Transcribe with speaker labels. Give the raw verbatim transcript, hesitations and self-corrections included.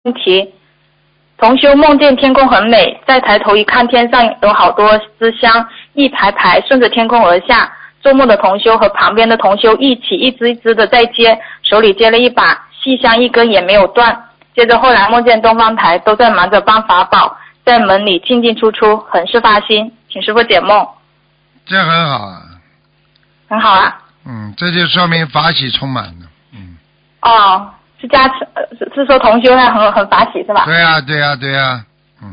Speaker 1: 问题。同修梦见天空很美，再抬头一看，天上有好多支香，一排排顺着天空而下。做梦的同修和旁边的同修一起一支一支的在接，手里接了一把细香，一根也没有断。接着后来梦见东方台都在忙着搬法宝，在门里进进出出，很是发心，请师父解梦。
Speaker 2: 这很好啊。
Speaker 1: 很好啊。
Speaker 2: 嗯，这就说明法喜充满了。嗯。
Speaker 1: 哦，是加持，是是说同修他很很法喜是吧？
Speaker 2: 对呀、啊、对呀、啊、对呀、啊。